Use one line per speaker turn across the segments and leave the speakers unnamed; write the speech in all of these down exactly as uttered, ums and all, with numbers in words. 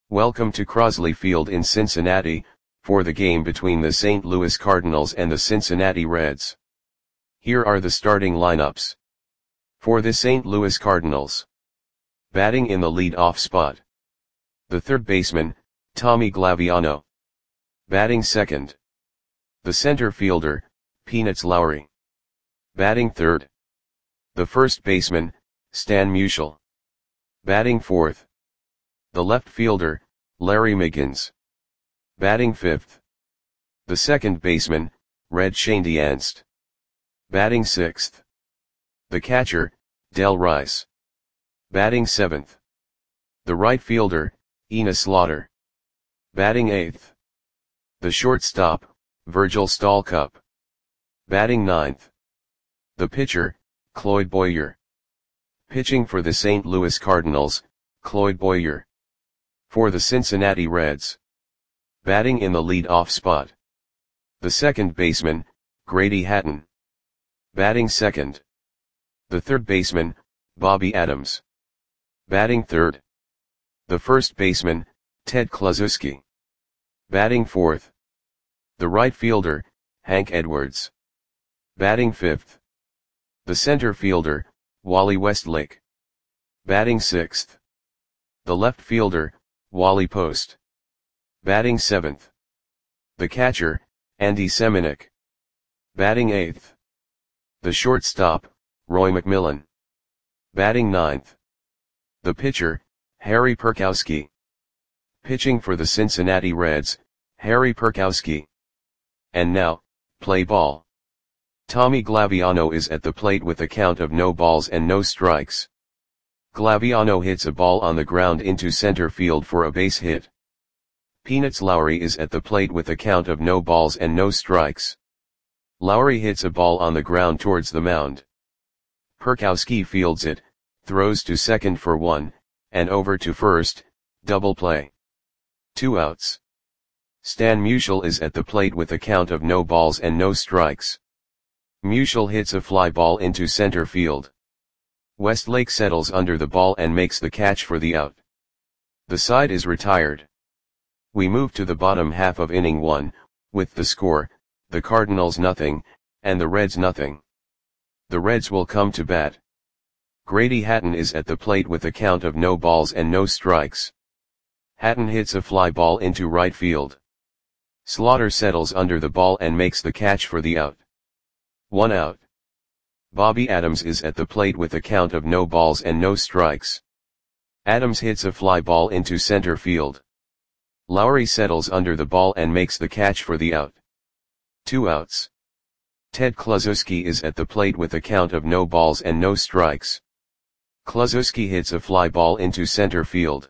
Welcome to Crosley Field in Cincinnati, for the game between the Saint Louis Cardinals and the Cincinnati Reds. Here are the starting lineups. For the Saint Louis Cardinals. Batting in the lead-off spot. The third baseman, Tommy Glaviano. Batting second. The center fielder, Peanuts Lowry. Batting third. The first baseman, Stan Musial. Batting fourth. The left fielder, Larry Miggins. Batting fifth. The second baseman, Red Schoendienst. Batting sixth. The catcher, Del Rice. Batting seventh. The right fielder, Enos Slaughter. Batting eighth. The shortstop, Virgil Stalcup. Batting ninth. The pitcher, Cloyd Boyer. Pitching for the Saint Louis Cardinals, Cloyd Boyer. For the Cincinnati Reds. Batting in the lead-off spot. The second baseman, Grady Hatton. Batting second. The third baseman, Bobby Adams. Batting third. The first baseman, Ted Kluszewski. Batting fourth. The right fielder, Hank Edwards. Batting fifth. The center fielder, Wally Westlake. Batting sixth. The left fielder, Wally Post. Batting seventh. The catcher, Andy Semenuk. Batting eighth. The shortstop, Roy McMillan. Batting ninth. The pitcher, Harry Perkowski. Pitching for the Cincinnati Reds, Harry Perkowski. And now, play ball. Tommy Glaviano is at the plate with a count of no balls and no strikes. Glaviano hits a ball on the ground into center field for a base hit. Peanuts Lowry is at the plate with a count of no balls and no strikes. Lowry hits a ball on the ground towards the mound. Perkowski fields it, throws to second for one, and over to first, double play. Two outs. Stan Musial is at the plate with a count of no balls and no strikes. Musial hits a fly ball into center field. Westlake settles under the ball and makes the catch for the out. The side is retired. We move to the bottom half of inning one, with the score, the Cardinals nothing, and the Reds nothing. The Reds will come to bat. Grady Hatton is at the plate with a count of no balls and no strikes. Hatton hits a fly ball into right field. Slaughter settles under the ball and makes the catch for the out. One out. Bobby Adams is at the plate with a count of no balls and no strikes. Adams hits a fly ball into center field. Lowry settles under the ball and makes the catch for the out. Two outs. Ted Kluszewski is at the plate with a count of no balls and no strikes. Kluszewski hits a fly ball into center field.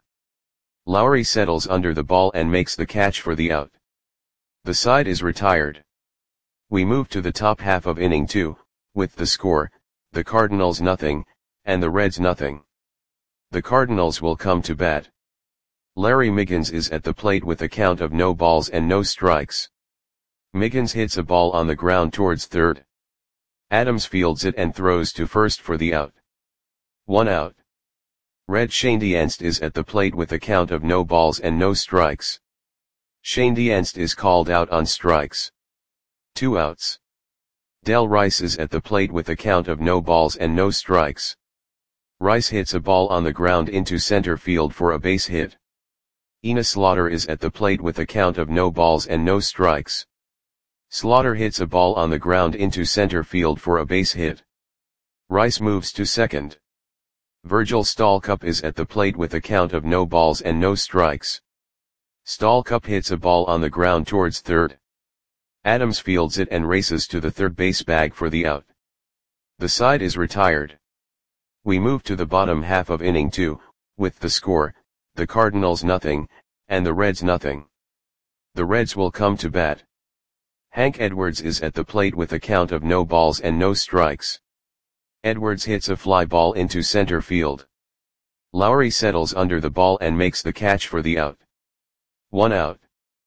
Lowry settles under the ball and makes the catch for the out. The side is retired. We move to the top half of inning two, with the score, the Cardinals nothing, and the Reds nothing. The Cardinals will come to bat. Larry Miggins is at the plate with a count of no balls and no strikes. Miggins hits a ball on the ground towards third. Adams fields it and throws to first for the out. One out. Red Schoendienst is at the plate with a count of no balls and no strikes. Schoendienst is called out on strikes. Two outs. Del Rice is at the plate with a count of no balls and no strikes. Rice hits a ball on the ground into center field for a base hit. Enos Slaughter is at the plate with a count of no balls and no strikes. Slaughter hits a ball on the ground into center field for a base hit. Rice moves to second. Virgil Stalcup is at the plate with a count of no balls and no strikes. Stalcup hits a ball on the ground towards third. Adams fields it and races to the third base bag for the out. The side is retired. We move to the bottom half of inning two, with the score, the Cardinals nothing, and the Reds nothing. The Reds will come to bat. Hank Edwards is at the plate with a count of no balls and no strikes. Edwards hits a fly ball into center field. Lowry settles under the ball and makes the catch for the out. One out.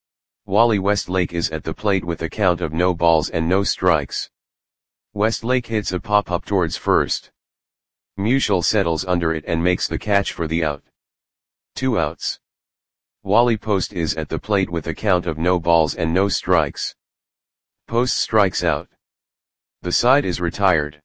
Wally Westlake is at the plate with a count of no balls and no strikes. Westlake hits a pop-up towards first. Musial settles under it and makes the catch for the out. Two outs. Wally Post is at the plate with a count of no balls and no strikes. Post strikes out. The side is retired.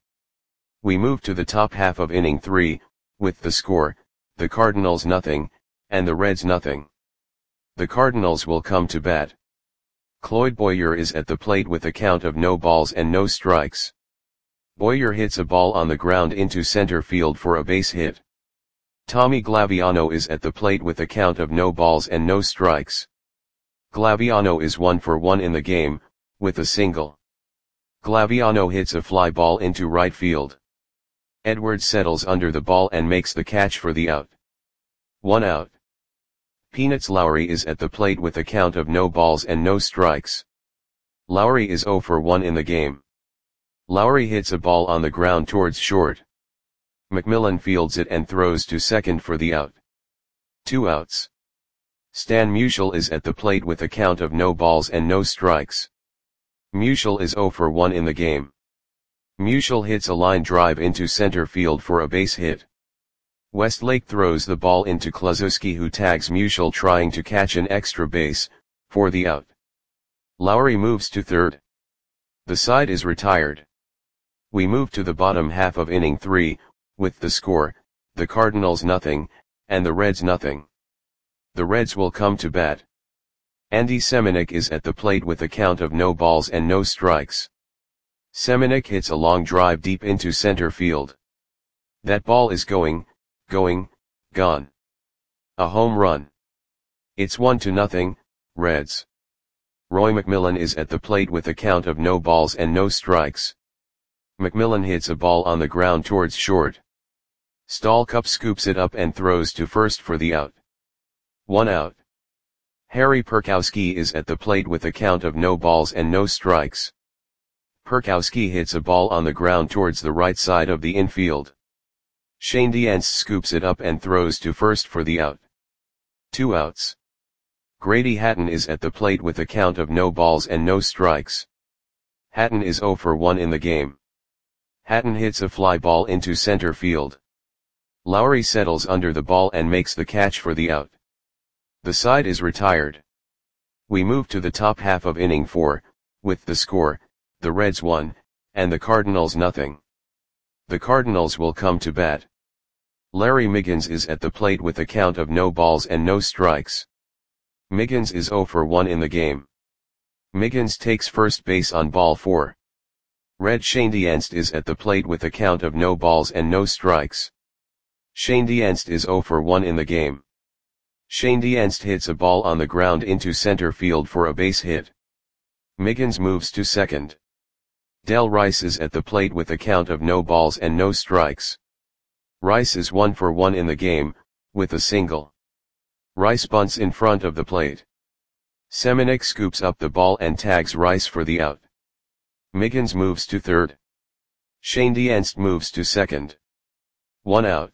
We move to the top half of inning three, with the score, the Cardinals nothing, and the Reds nothing. The Cardinals will come to bat. Cloyd Boyer is at the plate with a count of no balls and no strikes. Boyer hits a ball on the ground into center field for a base hit. Tommy Glaviano is at the plate with a count of no balls and no strikes. Glaviano is one for one in the game, with a single. Glaviano hits a fly ball into right field. Edwards settles under the ball and makes the catch for the out. One out. Peanuts Lowry is at the plate with a count of no balls and no strikes. Lowry is zero for one in the game. Lowry hits a ball on the ground towards short. McMillan fields it and throws to second for the out. Two outs. Stan Musial is at the plate with a count of no balls and no strikes. Musial is zero for one in the game. Musial hits a line drive into center field for a base hit. Westlake throws the ball into Kluszewski, who tags Musial trying to catch an extra base, for the out. Lowry moves to third. The side is retired. We move to the bottom half of inning three, with the score, the Cardinals nothing, and the Reds nothing. The Reds will come to bat. Andy Semenuk is at the plate with a count of no balls and no strikes. Semenuk hits a long drive deep into center field. That ball is going, going, gone. A home run. It's one to nothing, Reds. Roy McMillan is at the plate with a count of no balls and no strikes. McMillan hits a ball on the ground towards short. Stallcup scoops it up and throws to first for the out. One out. Harry Perkowski is at the plate with a count of no balls and no strikes. Perkowski hits a ball on the ground towards the right side of the infield. Shane Diance scoops it up and throws to first for the out. Two outs. Grady Hatton is at the plate with a count of no balls and no strikes. Hatton is zero for one in the game. Hatton hits a fly ball into center field. Lowry settles under the ball and makes the catch for the out. The side is retired. We move to the top half of inning four, with the score, the Reds one, and the Cardinals nothing. The Cardinals will come to bat. Larry Miggins is at the plate with a count of no balls and no strikes. Miggins is zero for one in the game. Miggins takes first base on ball four. Red Shane Diance is at the plate with a count of no balls and no strikes. Shane Diance is zero for one in the game. Shane Diance hits a ball on the ground into center field for a base hit. Miggins moves to second. Del Rice is at the plate with a count of no balls and no strikes. Rice is one for one in the game, with a single. Rice bunts in front of the plate. Semenuk scoops up the ball and tags Rice for the out. Miggins moves to third. Shane Diance moves to second. One out.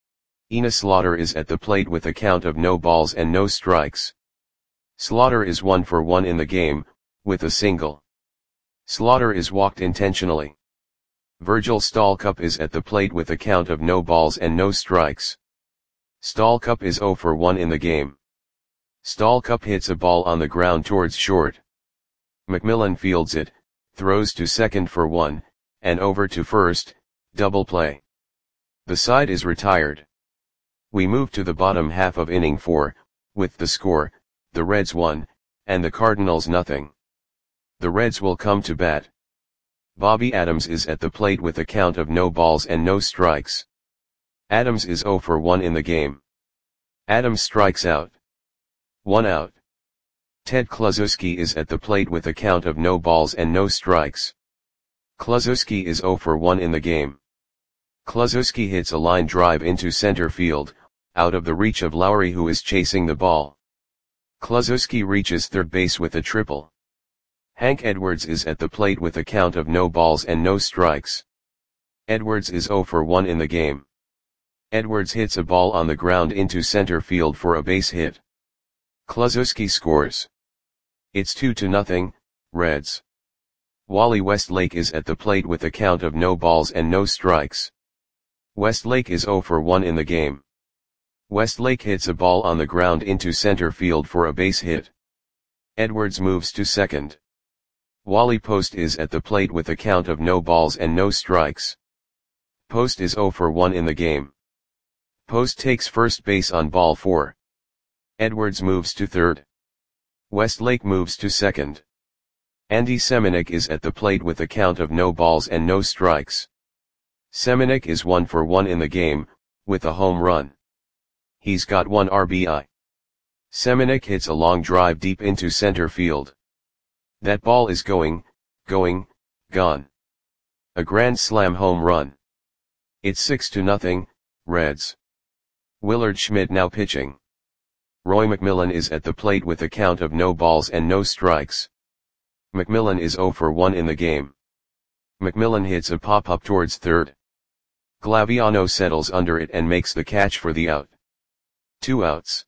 Ina Slaughter is at the plate with a count of no balls and no strikes. Slaughter is one for one in the game, with a single. Slaughter is walked intentionally. Virgil Stallcup is at the plate with a count of no balls and no strikes. Stallcup is zero for one in the game. Stallcup hits a ball on the ground towards short. McMillan fields it, throws to second for one, and over to first, double play. The side is retired. We move to the bottom half of inning four, with the score, the Reds one, and the Cardinals nothing. The Reds will come to bat. Bobby Adams is at the plate with a count of no balls and no strikes. Adams is zero for one in the game. Adams strikes out. One out. Ted Kluszewski is at the plate with a count of no balls and no strikes. Kluszewski is zero for one in the game. Kluszewski hits a line drive into center field, out of the reach of Lowry, who is chasing the ball. Kluszewski reaches third base with a triple. Hank Edwards is at the plate with a count of no balls and no strikes. Edwards is zero for one in the game. Edwards hits a ball on the ground into center field for a base hit. Kluszewski scores. It's two to nothing, Reds. Wally Westlake is at the plate with a count of no balls and no strikes. Westlake is zero for one in the game. Westlake hits a ball on the ground into center field for a base hit. Edwards moves to second. Wally Post is at the plate with a count of no balls and no strikes. Post is zero for one in the game. Post takes first base on ball four. Edwards moves to third. Westlake moves to second. Andy Semenuk is at the plate with a count of no balls and no strikes. Semenuk is one for one in the game, with a home run. He's got one R B I. Semenuk hits a long drive deep into center field. That ball is going, going, gone. A grand slam home run. It's six to nothing, Reds. Willard Schmidt now pitching. Roy McMillan is at the plate with a count of no balls and no strikes. McMillan is zero for one in the game. McMillan hits a pop-up towards third. Glaviano settles under it and makes the catch for the out. Two outs.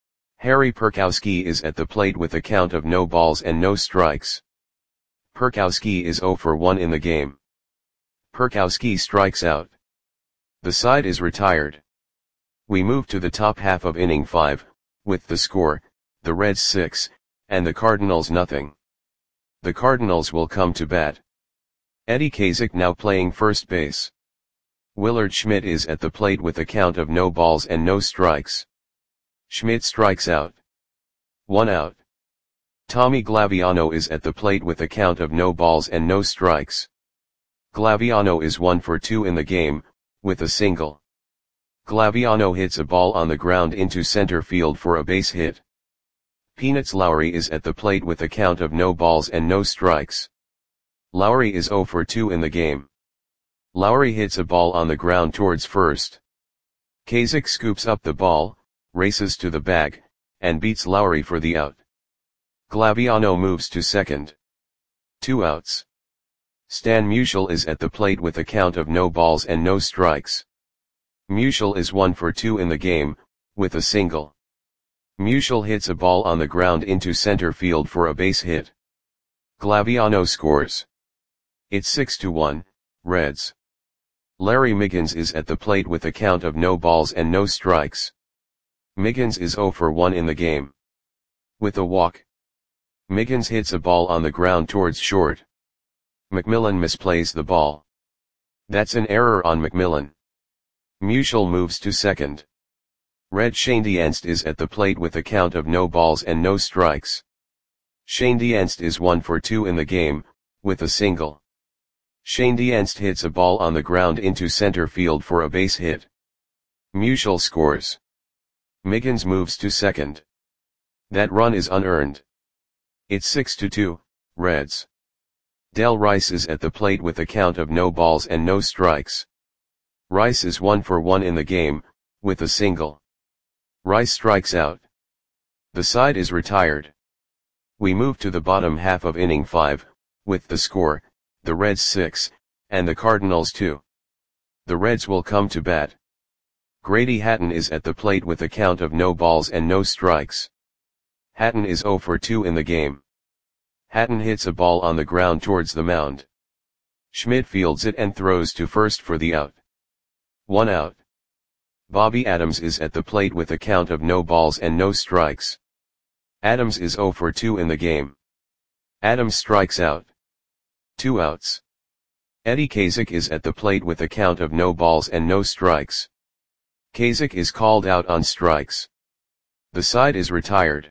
Harry Perkowski is at the plate with a count of no balls and no strikes. Perkowski is zero for one in the game. Perkowski strikes out. The side is retired. We move to the top half of inning five, with the score, the Reds six, and the Cardinals nothing. The Cardinals will come to bat. Eddie Kazak now playing first base. Willard Schmidt is at the plate with a count of no balls and no strikes. Schmidt strikes out. One out. Tommy Glaviano is at the plate with a count of no balls and no strikes. Glaviano is one for two in the game, with a single. Glaviano hits a ball on the ground into center field for a base hit. Peanuts Lowry is at the plate with a count of no balls and no strikes. Lowry is zero for two in the game. Lowry hits a ball on the ground towards first. Kazak scoops up the ball, races to the bag, and beats Lowry for the out. Glaviano moves to second. Two outs. Stan Musial is at the plate with a count of no balls and no strikes. Musial is one for two in the game, with a single. Musial hits a ball on the ground into center field for a base hit. Glaviano scores. It's six to one, Reds. Larry Miggins is at the plate with a count of no balls and no strikes. Miggins is zero for one in the game. With a walk. Miggins hits a ball on the ground towards short. McMillan misplays the ball. That's an error on McMillan. Musial moves to second. Red Schoendienst is at the plate with a count of no balls and no strikes. Schoendienst is one for two in the game, with a single. Schoendienst hits a ball on the ground into center field for a base hit. Musial scores. Miggins moves to second. That run is unearned. It's six to two, Reds. Del Rice is at the plate with a count of no balls and no strikes. Rice is one for one in the game, with a single. Rice strikes out. The side is retired. We move to the bottom half of inning five, with the score, the Reds six, and the Cardinals two. The Reds will come to bat. Grady Hatton is at the plate with a count of no balls and no strikes. Hatton is zero for two in the game. Hatton hits a ball on the ground towards the mound. Schmidt fields it and throws to first for the out. One out. Bobby Adams is at the plate with a count of no balls and no strikes. Adams is zero for two in the game. Adams strikes out. Two outs. Eddie Kazak is at the plate with a count of no balls and no strikes. Kazak is called out on strikes. The side is retired.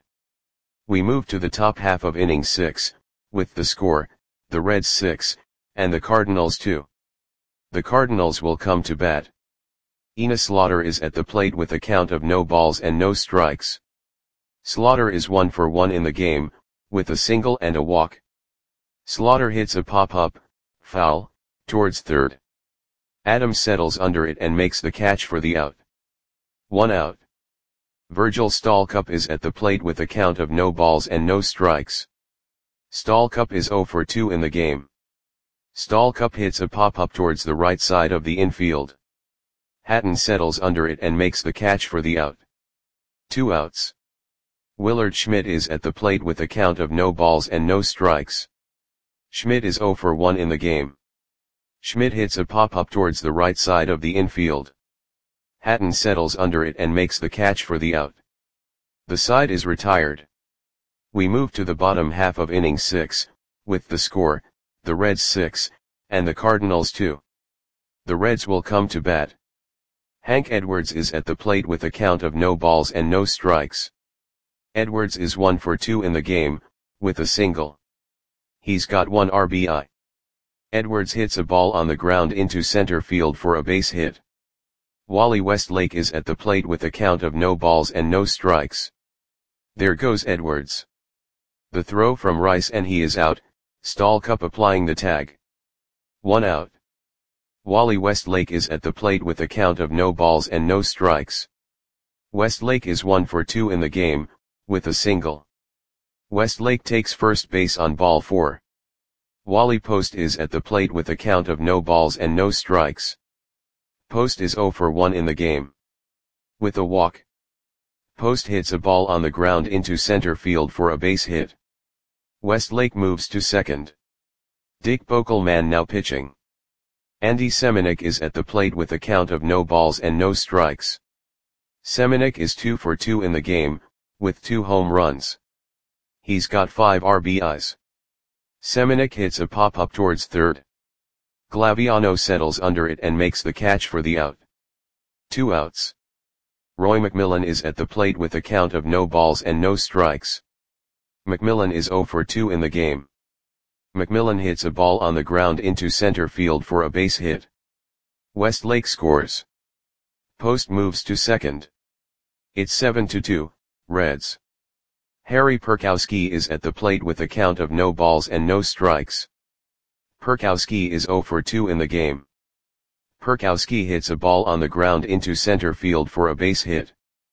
We move to the top half of inning six, with the score, the Reds six, and the Cardinals two. The Cardinals will come to bat. Enos Slaughter is at the plate with a count of no balls and no strikes. Slaughter is one for one in the game, with a single and a walk. Slaughter hits a pop-up, foul, towards third. Adams settles under it and makes the catch for the out. One out. Virgil Stallcup is at the plate with a count of no balls and no strikes. Stallcup is zero for two in the game. Stallcup hits a pop-up towards the right side of the infield. Hatton settles under it and makes the catch for the out. Two outs. Willard Schmidt is at the plate with a count of no balls and no strikes. Schmidt is zero for one in the game. Schmidt hits a pop-up towards the right side of the infield. Hatton settles under it and makes the catch for the out. The side is retired. We move to the bottom half of inning six, with the score, the Reds six, and the Cardinals two. The Reds will come to bat. Hank Edwards is at the plate with a count of no balls and no strikes. Edwards is one for two in the game, with a single. He's got one R B I. Edwards hits a ball on the ground into center field for a base hit. Wally Westlake is at the plate with a count of no balls and no strikes. There goes Edwards. The throw from Rice and he is out, Stallcup applying the tag. One out. Wally Westlake is at the plate with a count of no balls and no strikes. Westlake is one for two in the game, with a single. Westlake takes first base on ball four. Wally Post is at the plate with a count of no balls and no strikes. Post is zero for one in the game. With a walk. Post hits a ball on the ground into center field for a base hit. Westlake moves to second. Dick Bokelman now pitching. Andy Semenuk is at the plate with a count of no balls and no strikes. Semenuk is two for two in the game, with two home runs. He's got five R B Is. Semenuk hits a pop-up towards third. Glaviano settles under it and makes the catch for the out. Two outs. Roy McMillan is at the plate with a count of no balls and no strikes. McMillan is zero for two in the game. McMillan hits a ball on the ground into center field for a base hit. Westlake scores. Post moves to second. It's seven to two, Reds. Harry Perkowski is at the plate with a count of no balls and no strikes. Perkowski is zero for two in the game. Perkowski hits a ball on the ground into center field for a base hit.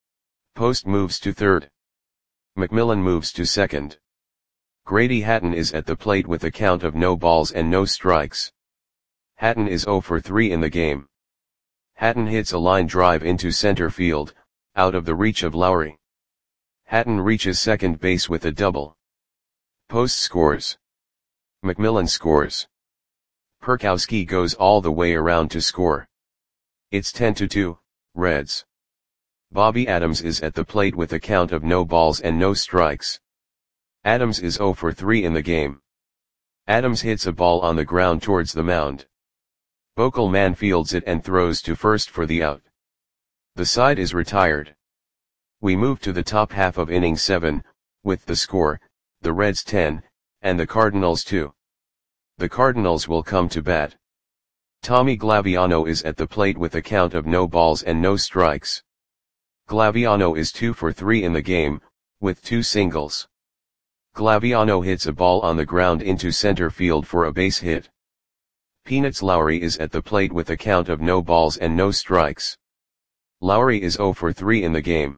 Post moves to third. McMillan moves to second. Grady Hatton is at the plate with a count of no balls and no strikes. Hatton is zero for three in the game. Hatton hits a line drive into center field, out of the reach of Lowry. Hatton reaches second base with a double. Post scores. McMillan scores. Perkowski goes all the way around to score. It's ten to two, Reds. Bobby Adams is at the plate with a count of no balls and no strikes. Adams is zero for three in the game. Adams hits a ball on the ground towards the mound. Bokelman fields it and throws to first for the out. The side is retired. We move to the top half of inning seven, with the score, the Reds ten, and the Cardinals two. The Cardinals will come to bat. Tommy Glaviano is at the plate with a count of no balls and no strikes. Glaviano is two for three in the game, with two singles. Glaviano hits a ball on the ground into center field for a base hit. Peanuts Lowry is at the plate with a count of no balls and no strikes. Lowry is zero for three in the game.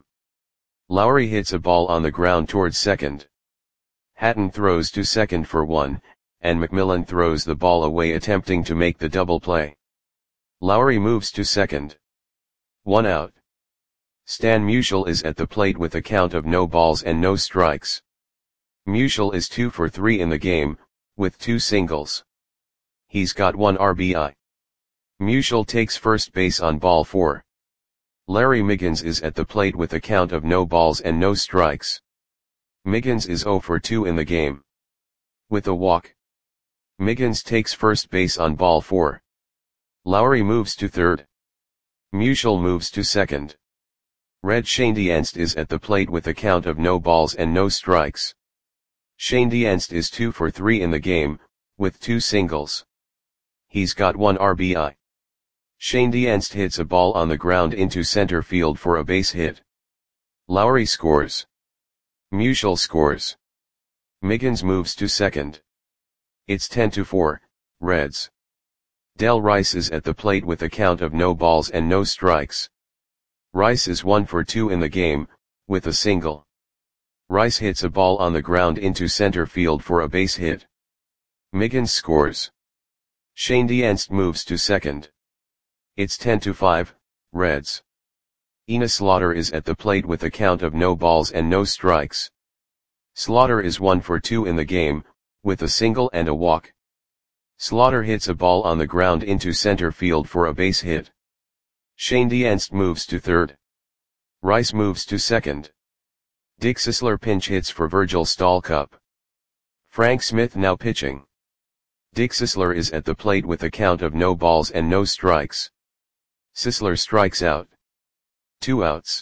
Lowry hits a ball on the ground towards second. Hatton throws to second for one, and McMillan throws the ball away attempting to make the double play. Lowry moves to second. One out. Stan Musial is at the plate with a count of no balls and no strikes. Musial is two for three in the game, with two singles. He's got one R B I. Musial takes first base on ball four. Larry Miggins is at the plate with a count of no balls and no strikes. Miggins is zero for two in the game. With a walk. Miggins takes first base on ball four. Lowry moves to third. Musial moves to second. Red Schoendienst is at the plate with a count of no balls and no strikes. Schoendienst is two for three in the game, with two singles. He's got one R B I. Schoendienst hits a ball on the ground into center field for a base hit. Lowry scores. Musial scores. Miggins moves to second. It's ten to four, Reds. Del Rice is at the plate with a count of no balls and no strikes. Rice is one for two in the game, with a single. Rice hits a ball on the ground into center field for a base hit. Miggins scores. Schoendienst moves to second. It's ten to five, Reds. Ina Slaughter is at the plate with a count of no balls and no strikes. Slaughter is one for two in the game, with a single and a walk. Slaughter hits a ball on the ground into center field for a base hit. Schoendienst moves to third. Rice moves to second. Dick Sisler pinch hits for Virgil Stallcup. Frank Smith now pitching. Dick Sisler is at the plate with a count of no balls and no strikes. Sisler strikes out. Two outs.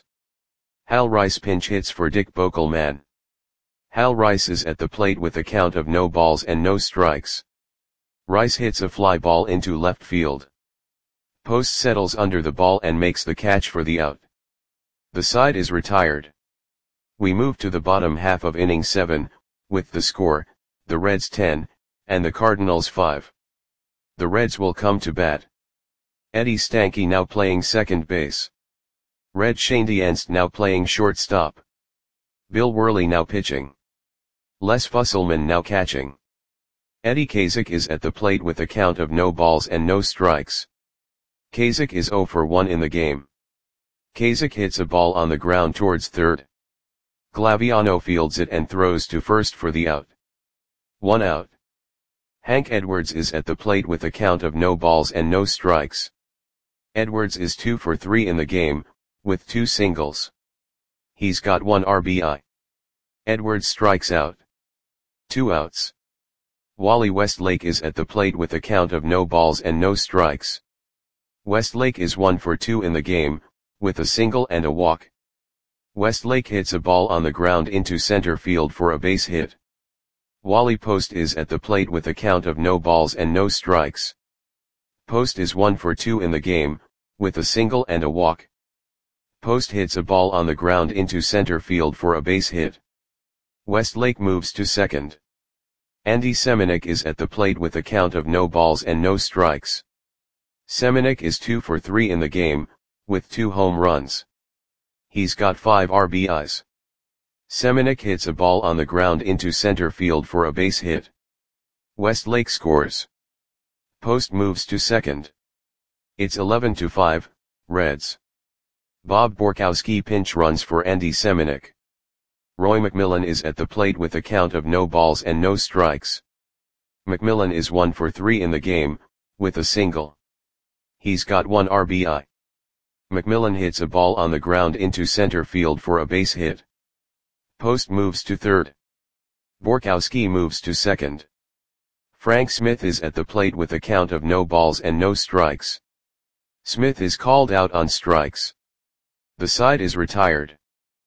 Hal Rice pinch hits for Dick Bokelman. Hal Rice is at the plate with a count of no balls and no strikes. Rice hits a fly ball into left field. Post settles under the ball and makes the catch for the out. The side is retired. We move to the bottom half of inning seven, with the score, the Reds ten, and the Cardinals five. The Reds will come to bat. Eddie Stanky now playing second base. Red Schoendienst now playing shortstop. Bill Worley now pitching. Les Fusselman now catching. Eddie Kazak is at the plate with a count of no balls and no strikes. Kazak is oh for one in the game. Kazak hits a ball on the ground towards third. Glaviano fields it and throws to first for the out. One out. Hank Edwards is at the plate with a count of no balls and no strikes. Edwards is two for three in the game, with two singles. He's got one R B I. Edwards strikes out. Two outs. Wally Westlake is at the plate with a count of no balls and no strikes. Westlake is one for two in the game, with a single and a walk. Westlake hits a ball on the ground into center field for a base hit. Wally Post is at the plate with a count of no balls and no strikes. Post is one for two in the game, with a single and a walk. Post hits a ball on the ground into center field for a base hit. Westlake moves to second. Andy Semenuk is at the plate with a count of no balls and no strikes. Semenuk is two for three in the game, with two home runs. He's got five R B Is. Semenuk hits a ball on the ground into center field for a base hit. Westlake scores. Post moves to second. It's eleven to five, Reds. Bob Borkowski pinch runs for Andy Semenuk. Roy McMillan is at the plate with a count of no balls and no strikes. McMillan is one for three in the game, with a single. He's got one R B I. McMillan hits a ball on the ground into center field for a base hit. Post moves to third. Borkowski moves to second. Frank Smith is at the plate with a count of no balls and no strikes. Smith is called out on strikes. The side is retired.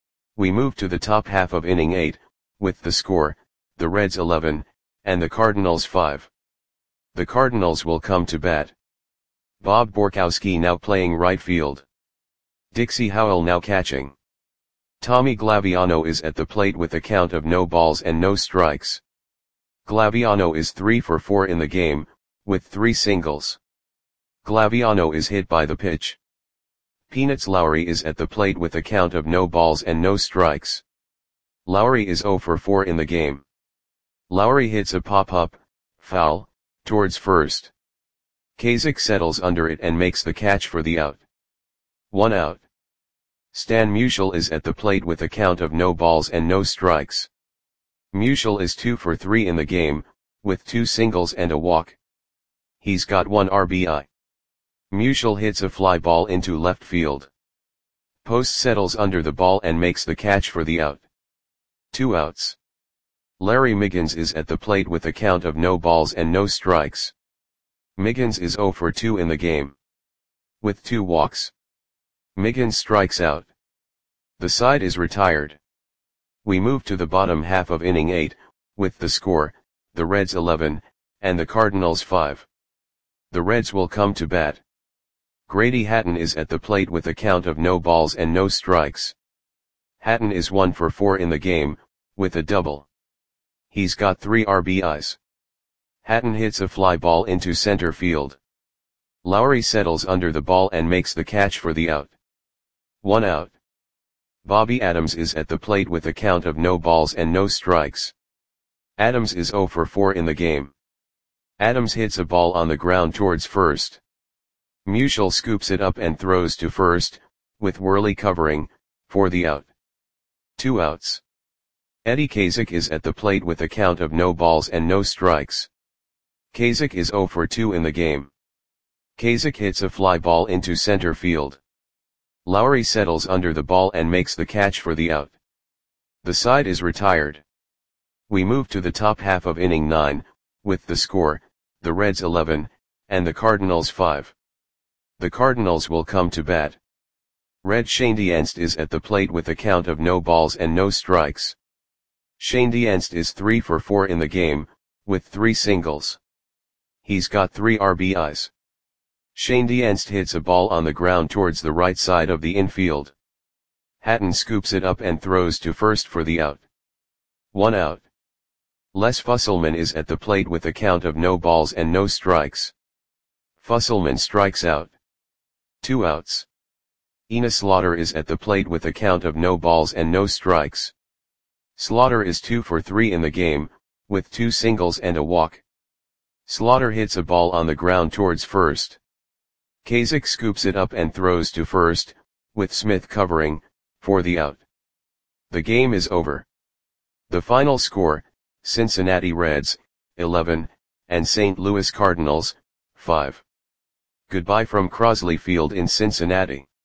We move to the top half of inning eight, with the score, the Reds eleven, and the Cardinals five. The Cardinals will come to bat. Bob Borkowski now playing right field. Dixie Howell now catching. Tommy Glaviano is at the plate with a count of no balls and no strikes. Glaviano is three for four in the game, with three singles. Glaviano is hit by the pitch. Peanuts Lowry is at the plate with a count of no balls and no strikes. Lowry is oh for four in the game. Lowry hits a pop-up, foul, towards first. Kazak settles under it and makes the catch for the out. One out. Stan Musial is at the plate with a count of no balls and no strikes. Musial is two for three in the game, with two singles and a walk. He's got one R B I. Musial hits a fly ball into left field. Post settles under the ball and makes the catch for the out. Two outs. Larry Miggins is at the plate with a count of no balls and no strikes. Miggins is oh for two in the game. With two walks. Miggins strikes out. The side is retired. We move to the bottom half of inning eight, with the score, the Reds eleven, and the Cardinals five. The Reds will come to bat. Grady Hatton is at the plate with a count of no balls and no strikes. Hatton is one for four in the game, with a double. He's got three R B Is. Hatton hits a fly ball into center field. Lowry settles under the ball and makes the catch for the out. One out. Bobby Adams is at the plate with a count of no balls and no strikes. Adams is oh for four in the game. Adams hits a ball on the ground towards first. Musial scoops it up and throws to first, with Worley covering, for the out. Two outs. Eddie Kazak is at the plate with a count of no balls and no strikes. Kazak is oh for two in the game. Kasich hits a fly ball into center field. Lowry settles under the ball and makes the catch for the out. The side is retired. We move to the top half of inning nine, with the score, the Reds eleven, and the Cardinals five. The Cardinals will come to bat. Red Schoendienst is at the plate with a count of no balls and no strikes. Schoendienst is three for four in the game, with three singles. He's got three R B Is. Schoendienst hits a ball on the ground towards the right side of the infield. Hatton scoops it up and throws to first for the out. One out. Les Fusselman is at the plate with a count of no balls and no strikes. Fusselman strikes out. Two outs. Ina Slaughter is at the plate with a count of no balls and no strikes. Slaughter is two for three in the game, with two singles and a walk. Slaughter hits a ball on the ground towards first. Kasich scoops it up and throws to first, with Smith covering, for the out. The game is over. The final score, Cincinnati Reds, eleven, and Saint Louis Cardinals, five. Goodbye from Crosley Field in Cincinnati.